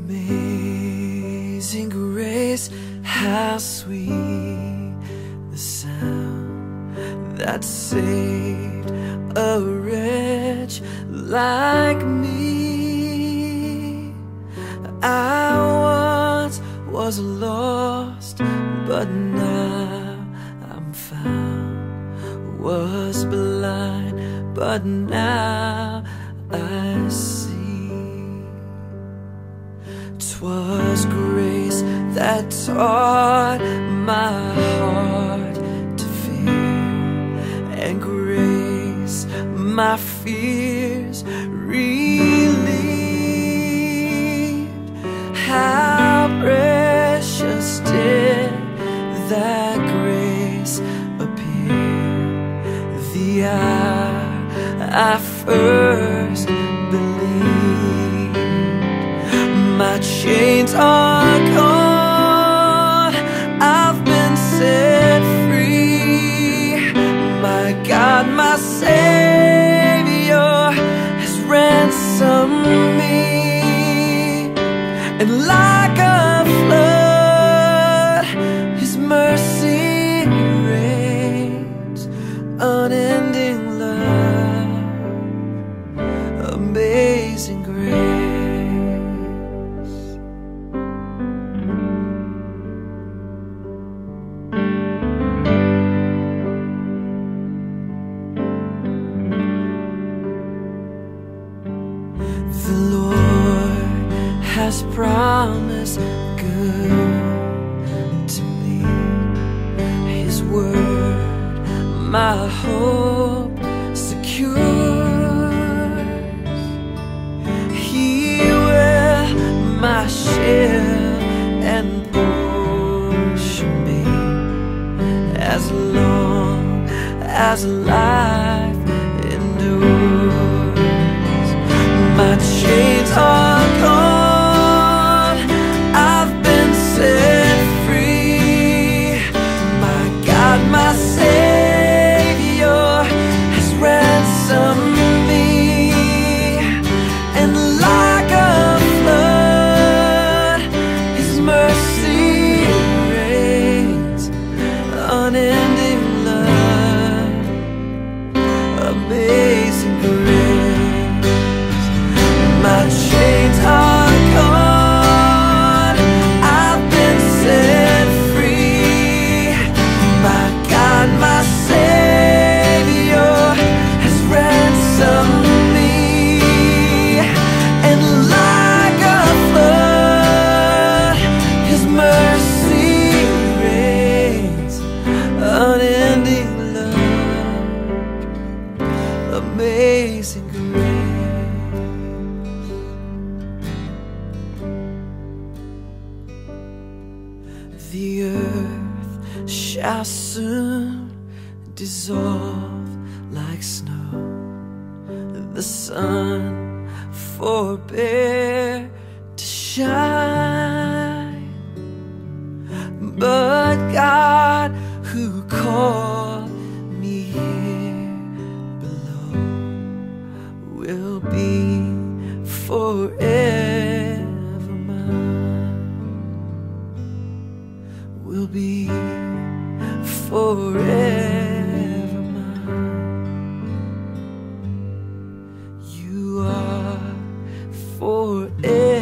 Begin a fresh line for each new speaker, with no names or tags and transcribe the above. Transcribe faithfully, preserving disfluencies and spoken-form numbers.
Amazing grace, how sweet the sound that saved a wretch like me. I once was lost, but now I'm found. Was blind, but now I see. 'Twas grace that taught my heart to fear, and grace my fears relieved. How precious did that grace appear the hour I first believed. My chains are gone, I've been set free. My God, my Savior has ransomed me. And like a flood, His mercy reigns. Unending love, amazing grace. The Lord has promised good to me. His word my hope secures. He will my shield and portion be, as long as life endures. My chains are gone, I've been set free. My God, my Savior has ransomed me. And like a flood, His mercy reigns. Unending love, amazing grace. My chains are gone, I've been set free. My God, my Savior has ransomed me. And like a flood, His mercy reigns. Unending love, amazing grace. The earth shall soon dissolve like snow. The sun forbear to shine, but God who called me here below will be forever mine. Will be forever mine. You are forever.